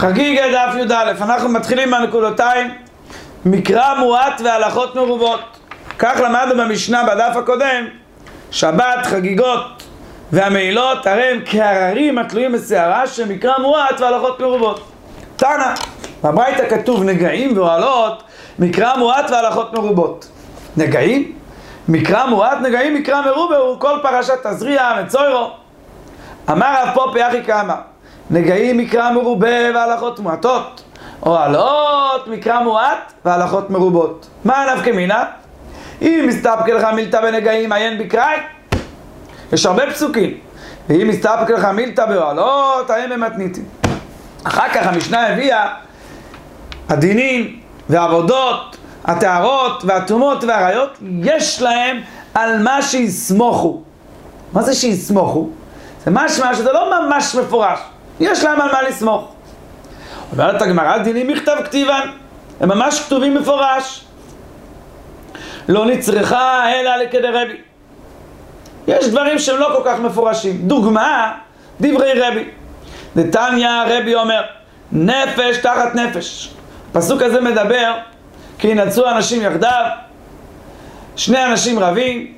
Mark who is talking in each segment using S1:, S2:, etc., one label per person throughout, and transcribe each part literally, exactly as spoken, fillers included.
S1: חגיגה דף י"א, אנחנו מתחילים מהנקודותיים מקרא מועט והלכות מרובות. כך למדנו במשנה בדף הקודם, שבת, חגיגות והמעילות הרי הם כהררים התלויים בשערה, שמקרא מועט והלכות מרובות. תנא, בברייתא כתוב נגעים ואוהלות, מקרא מועט והלכות מרובות. נגעים? מקרא מועט, נגעים מקרא מרובה, הוא כל פרשת תזריע מצוירו. אמר רב פופי אחי כאמר, נגעים מקרא מרובה והלכות מועטות, אוהלות מקרא מועט והלכות מרובות. מה נפקא מינה? אם מסתפקא לך מילתא בנגעים עיין בקראי, יש הרבה פסוקים. ואם מסתפקא לך מילתא באוהלות עיין במתניתין. אחר כך המשנה הביאה הדינים והעבודות, הטהרות והטומאות והעריות, יש להם על מה שיסמוכו. מה זה שיסמוכו? זה משמע שזה לא ממש מפורש, יש להם על מה לסמוך. אומרת הגמרא, דינים מכתב כתיבן, הם ממש כתובים מפורש. לא נצרכה אלא לכדרבי. יש דברים שהם לא כל כך מפורשים. דוגמה, דברי רבי. דתניא רבי אומר, נפש תחת נפש. הפסוק הזה מדבר, כי ינצחו אנשים יחדיו, שני אנשים רבים,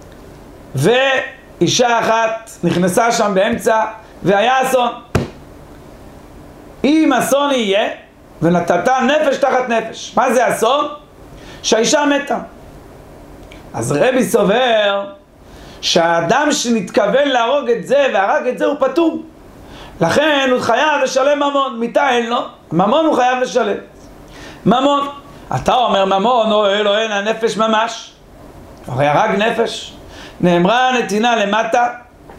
S1: ואישה אחת נכנסה שם באמצע, והיה אסון. אם אסון יהיה, ונתת נפש תחת נפש. מה זה אסון? שהאישה מתה. אז רבי סובר, שהאדם שנתכוון להרוג את זה, והרג את זה, הוא פטור. לכן הוא חייב לשלם ממון, מיתה אין לו, ממון הוא חייב לשלם. ממון, אתה אומר ממון, או אלו אין הנפש ממש, הרי הרג נפש. נאמרה נתינה למטה,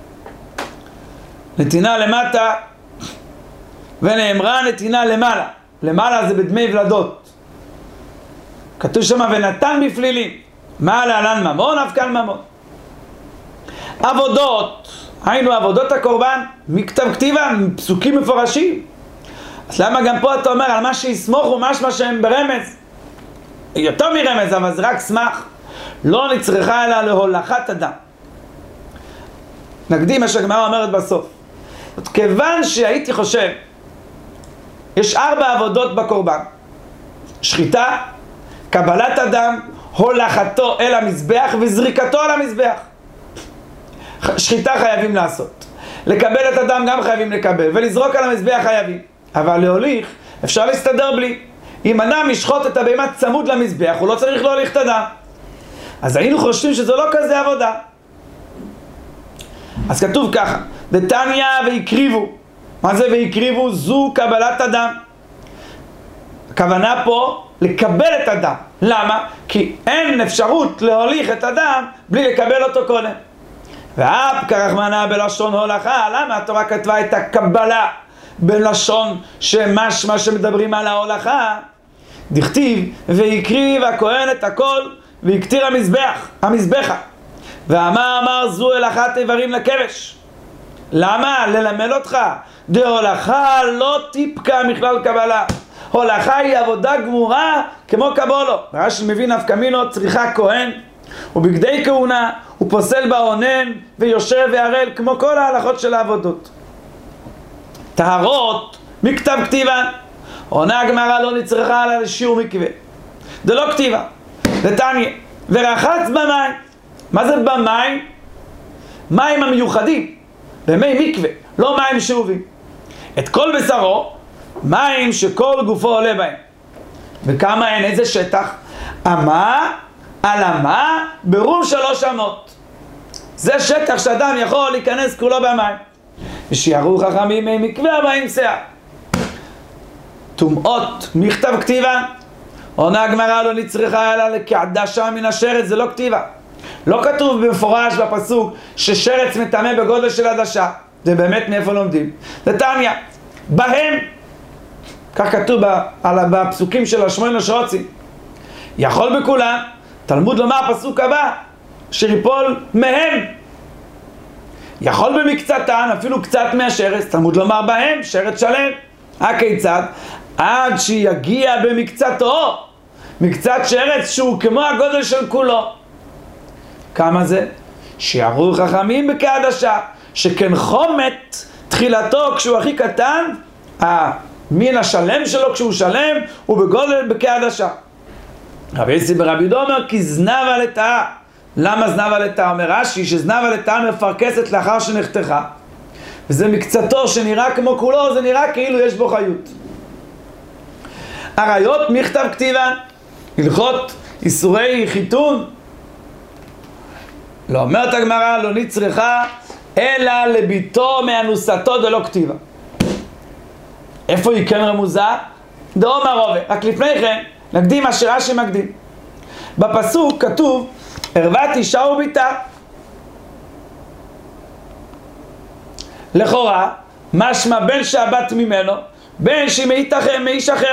S1: נתינה למטה, ונאמרה נתינה למעלה. למעלה זה בדמי ולדות. כתוב שם ונתן בפלילים. מה להלן ממון? אף כאן ממון. עבודות, היינו עבודות הקורבן, מכתב כתיבן, פסוקים מפורשים. אז למה גם פה אתה אומר על מה שיסמוכו, משמע שהם ברמז? יותר מרמז, אבל זה רק סמך. לא נצרכה אלא להולכת אדם. נקדים מה שהגמרא אומרת בסוף. כיוון שהייתי חושב, יש ארבע עבודות בקורבן. שחיטה, קבלת אדם, הולכתו אל המזבח וזריקתו על המזבח. שחיטה חייבים לעשות. לקבל את הדם גם חייבים לקבל, ולזרוק על המזבח חייבים. אבל להוליך אפשר להסתדר בלי. אם אדם ישחוט את הבהמה צמוד למזבח, הוא לא צריך להוליך את הדם. אז היינו חושבים שזה לא כזה עבודה. אז כתוב ככה, דתניא ויקריבו. מה זה ויקריבו? זו קבלת הדם. הכוונה פה לקבל את הדם. למה? כי אין אפשרות להוליך את הדם בלי לקבל אותו קודם. ואף כרחמנה בלשון הולכה. למה התורה כתבה את הקבלה בלשון שמשמע שמדברים על ההולכה? דכתיב ויקריב הכהן את הכל ויקטיר המזבח, המזבחה. ואמר אמר זו הלכת איברים לכבש. למה? ללמד אותך. דהולכה לא טיפקה מכלל קבלה. הולכה היא עבודה גמורה כמו קבולו. רש"י מבין נפקא מינות צריכה כהן ובגדי כהונה הוא פוסל בעונן ויושב וערל כמו כל ההלכות של העבודות. טהרות מכתב כתיבן. עונה הגמרא לא נצרכה אלא לשיעור מקווה. זה לא כתיבה. דתניא ורחץ במים. מה זה במים? מים המיוחדים במי מקווה, לא מים שאובים. את כל בשרו, מים שכל גופו עולה בהם. וכמה אין? איזה שטח? אמה על אמה ברום שלוש אמות. זה שטח שאדם יכול להיכנס כולו במים. ושיערו חכמים מי מקווה הבאים שיער. טומאות מכתב כתיבה. עונה הגמרא לא נצרכה אלא לקעדשה מן השרץ. זה לא כתיבה. לא כתוב במפורש בפסוק ששרץ מטמא בגודל של עדשה. זה באמת מאיפה לומדים? דתניא בהם, כך כתוב בפסוקים של השמונה שרוצים, יכול בכולם. תלמוד לומר פסוק הבא שיפול מהם. יכול במקצתן, אפילו קצת מהשרץ. תלמוד לומר בהם שרץ שלם. הכיצד? עד שיגיע במקצתו מקצת שרץ שהוא כמו הגודל של כולו. כמה זה? שיערו חכמים בכעדשה, שכן חומת תחילתו כשהוא הכי קטן, מן השלם שלו כשהוא שלם, הוא בגודל כעדשה. רבי יוסי ברבי יהודה אומר, כי זנבה לטאה. למה זנבה לטאה? אומר רש"י, שזנבה לטאה מפרכסת לאחר שנחתכה, וזה מקצתו שנראה כמו כולו, זה נראה כאילו יש בו חיות. הראיות מכתב כתיבה, הלכות איסורי חיתון, לא אומרת הגמרא, לא נצרכה אלא לביתו מאנוסתו דלא כתיבה. איפה היא כן רמוזה? דאמר רבא. רק לפני כן נקדים מה שרש"י מקדים. בפסוק כתוב ערוות אישה וביתה. לכאורה משמע בין שהבת ממנו, בין שהיא מאיש אחר.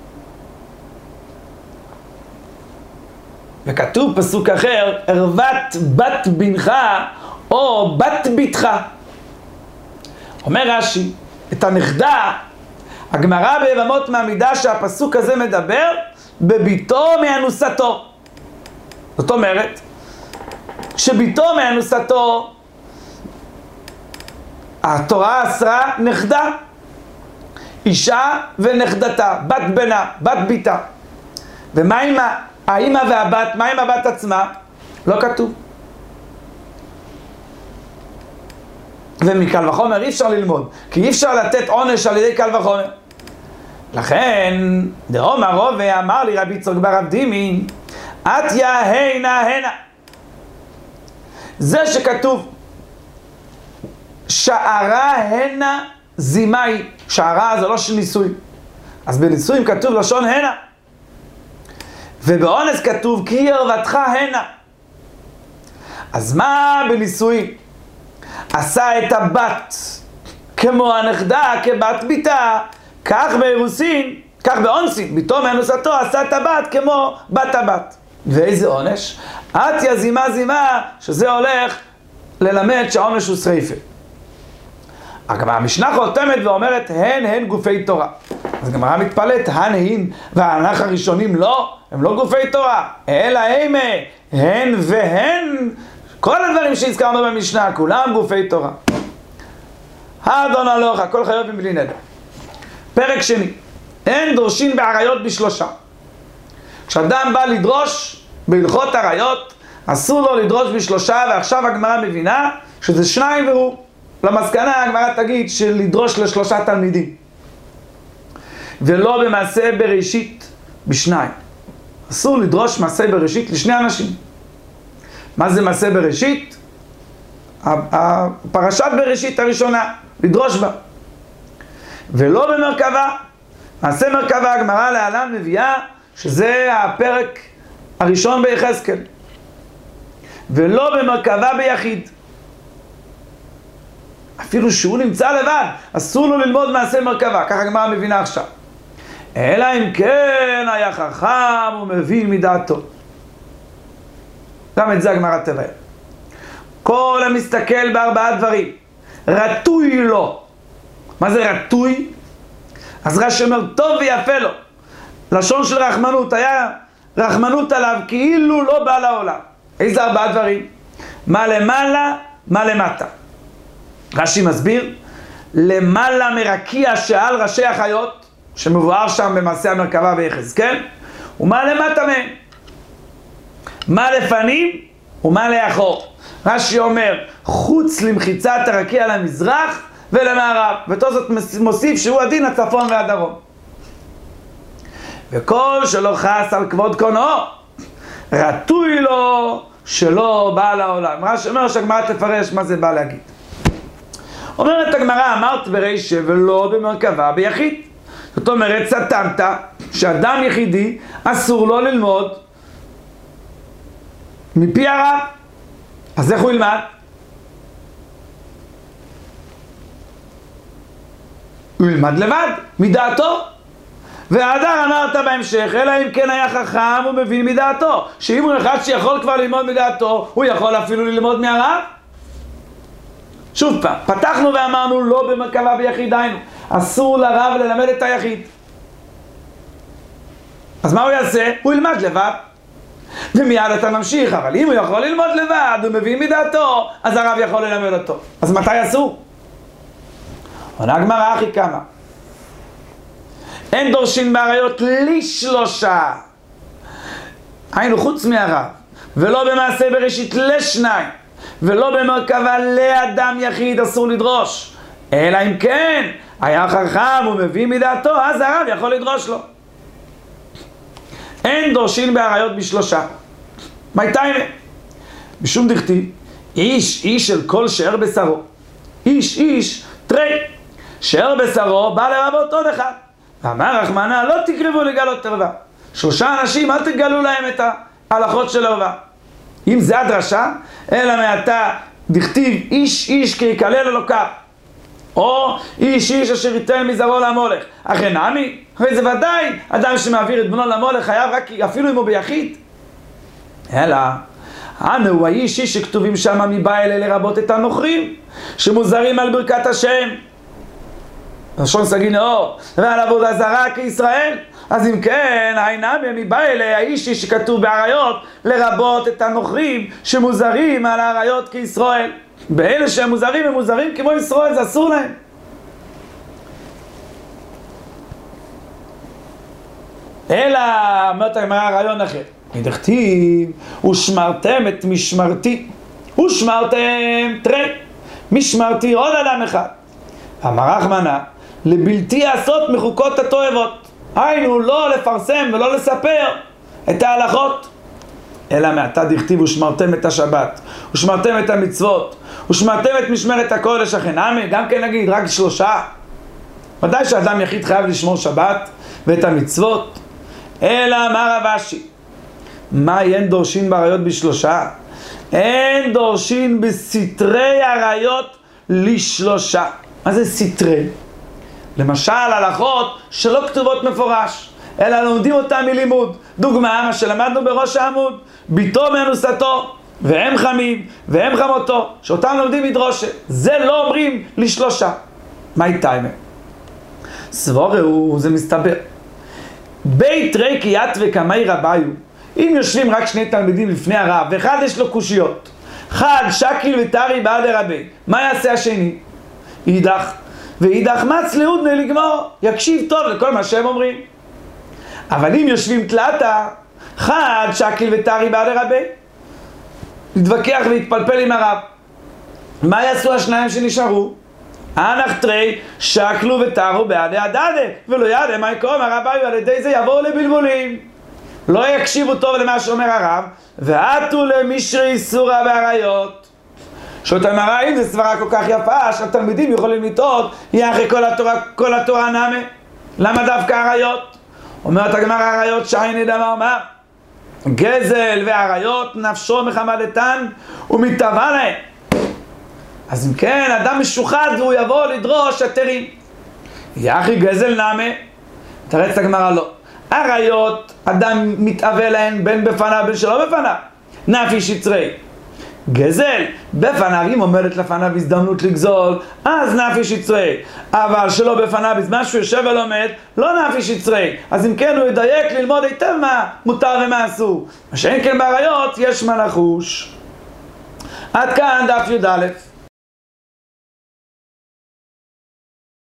S1: וכתוב פסוק אחר, ערוות בת בנך או בת ביתך. אומר רש"י, את הנכדה, הגמרא ביבמות מעמידה שהפסוק הזה מדבר בביתו מאנוסתו. זאת אומרת, שביתו מאנוסתו, התורה אסרה נכדה, אישה ונכדתה, בת בנה, בת ביתה. ומה עם האמא והבת, מה עם הבת עצמה? לא כתוב. ומקל וחומר אי אפשר ללמוד, כי אי אפשר לתת עונש על ידי קל וחומר. לכן, דאמר רבא אמר לי רבי יצחק בר אבדימי, אתיה הנה הנה. זה שכתוב שערה הנה זימאי, שערה זה לא של ניסוי, אז בניסויים כתוב לשון הנה, ובאונס כתוב כי ערוותך הנה. אז מה בניסויים? עשה את הבת כמו הנכדה, כבת ביתה, כך באירוסין, כך באונסין, ביתו מאנוסתו עשה את הבת כמו בת הבת. ואיזה עונש? אתיה זימה זימה, שזה הולך ללמד שהעונש הוא שריפה. הגמרא המשנה חותמת ואומרת הן הן גופי תורה. אז הגמרא מתפלאת, הן הן והאנך הראשונים לא, הם לא גופי תורה, אלא אימה, הן והן, כל הדברים שהזכרנו במשנה, כולם גופי תורה. האדון הלוך, הכל חייבים בלי נדר. פרק שני, אין דורשים בעריות בשלושה. כשאדם בא לדרוש בהלכות עריות, אסור לו לדרוש בשלושה, ועכשיו הגמרא מבינה שזה שניים והוא. למסקנה הגמרא תגיד שלדרוש לשלושה תלמידים, ולא במעשה בראשית בשניים. אסור לדרוש מעשה בראשית לשני אנשים. מה זה מעשה בראשית? הפרשת בראשית הראשונה, לדרוש בה. ולא במרכבה. מעשה מרכבה הגמרא להלן מביאה שזה הפרק הראשון ביחזקאל. ולא במרכבה ביחיד. אפילו שהוא נמצא לבד, אסור לו ללמוד מעשה מרכבה, ככה הגמרא מבינה עכשיו. אלא אם כן היה חכם ומבין מדעתו. גם את זה הגמרא תבהר. כל המסתכל בארבעה דברים, רטוי לו. מה זה רטוי? אז רש"י אומר, טוב ויפה לו. לשון של רחמנות, היה רחמנות עליו כאילו לא בא לעולם. איזה ארבעה דברים? מה למעלה, מה למטה. רש"י מסביר, למעלה מרקיע שעל ראשי החיות, שמבואר שם במעשה המרכבה ביחזקאל, ומה למטה מהם? מה לפנים ומה לאחור. רש"י אומר, חוץ למחיצת הרקיע למזרח ולמערב, ותוספות מוסיף שהוא הדין הצפון והדרום. וכל שלא חס על כבוד קונו, רטוי לו שלא בא לעולם. רש"י אומר שהגמרא תפרש מה זה בא להגיד. אומרת הגמרא, אמרת ברישא ולא במרכבה ביחיד. זאת אומרת, סתמת שאדם יחידי אסור לו ללמוד מפי הרב. אז איך הוא ילמד? הוא ילמד לבד, מדעתו. והאדר אמרת בהמשך, אלא אם כן היה חכם ומבין מדעתו. שאם הוא אחד שיכול כבר ללמוד מדעתו, הוא יכול אפילו ללמוד מהרב. שוב פעם, פתחנו ואמרנו לא במרכבה ביחיד, היינו, אסור לרב ללמד את היחיד. אז מה הוא יעשה? הוא ילמד לבד. ומיד אתה ממשיך, אבל אם הוא יכול ללמוד לבד, הוא מבין מדעתו, אז הרב יכול ללמד אותו. אז מתי אסור? עונה הגמרא אחי כמה. אין דורשין בעריות לשלושה, היינו חוץ מהרב, ולא במעשה בראשית לשניים, ולא במרכבה לאדם יחיד אסור לדרוש, אלא אם כן היה חכם ומביא מדעתו, אז הרב יכול לדרוש לו. אין דורשין בעריות בשלושה. מה תיימה? בשום דכתיב איש איש של כל שאר בשרו, איש איש תרי שאר בשרו בא לרבות עוד אחד, ואמר רחמנא לא תקרבו לגלות ערווה. שלושה אנשים אל תגלו להם את ההלכות של ערווה. אם זה הדרשה, אלא מעתה דכתיב איש איש כי יקלל אלוקיו, או איש איש אשר ייתן מזרעו למולך. אחרי נמי, הרי זה ודאי אדם שמעביר את בנו למולך חייב רק אפילו אם הוא ביחיד. אלא אנו הוא האיש איש שכתובים שם מבא אלה לרבות את הנוכרים שמוזרים על ברכת השם, לשון סגי נאור, ועל עבודה זרה כישראל. אז אם כן, העינם מבא אלה האיש איש שכתוב בעריות לרבות את הנוכרים שמוזרים על העריות כישראל. באלה שהם מוזרים הם מוזרים כמו ישראל, זה אסור להם. אלא אומרת הגמרא רעיון אחר, דכתיב ושמרתם את משמרתי, ושמרתם תרי משמרתי עוד אדם אחד. אמר רחמנא לבלתי לעשות מחוקות התועבות, היינו לא לפרסם ולא לספר את ההלכות. אלא מעתה דכתיב ושמרתם את השבת, ושמרתם את המצוות, ושמרתם את משמרת הקודש. אחרי נמי, גם כן נגיד רק שלושה. ודאי שאדם יחיד חייב לשמור שבת ואת המצוות. אלא מה רב אשי, מה אין דורשין בעריות בשלושה? אין דורשין בסתרי עריות לשלושה. מה זה סתרי? למשל הלכות שלא כתובות מפורש, אלא לומדים אותם מלימוד. דוגמה, מה שלמדנו בראש העמוד, ביתו מאנוסתו, והם חמים, והם חמותו, שאותם לומדים מדרושה. זה לא אומרים לשלושה. מה איתה? סבורהו, זה מסתבר. בית רי קיית וקמי רביו, אם יושבים רק שני תלמידים לפני הרב, ואחד יש לו קושיות, אחד שקיל וטרי בעד הרבי, מה יעשה השני? יידח, ויידח מץ להודנה לגמור, יקשיב טוב לכל מה שהם אומרים. אבל אם יושבים תלתה, אחד שקיל וטרי בעד הרבי, להתווכח והתפלפל עם הרב, מה יעשו השניים שנשארו? אנח תרי שקלו ותרו בעדי הדדה, ולא ידע מה יקום הרבי, ועל ידי זה יבואו לבלבולים, לא יקשיבו טוב למה שאומר הרב, ועטו למשרי איסורה בעריות. שאות המראה, אם זה סברה כל כך יפה שהתלמידים יכולים לטעות, יהיה אחרי כל התורה, כל התורה נמה, למה דווקא עריות? אומרת הגמרא עריות שייני דמר מה? גזל ועריות נפשו מחמדתן ומתאווה להם. אז אם כן, אדם משוחד והוא יבוא לדרוש היתרים. יחי גזל נמה, תרץ הגמרא לא. עריות, אדם מתאווה להן בין בפניו בין שלא בפניו. נפיש יצרי. גזל, בפניו, אם עומדת לפניו הזדמנות לגזול, אז נפיש יצרי. אבל שלא בפניו, בזמן שהוא יושב ולומד, לא נפיש יצרי. אז אם כן, הוא ידייק ללמוד היטב מה מותר ומה אסור. מה שאין כן בעריות, יש מה לחוש. עד כאן דף י"א.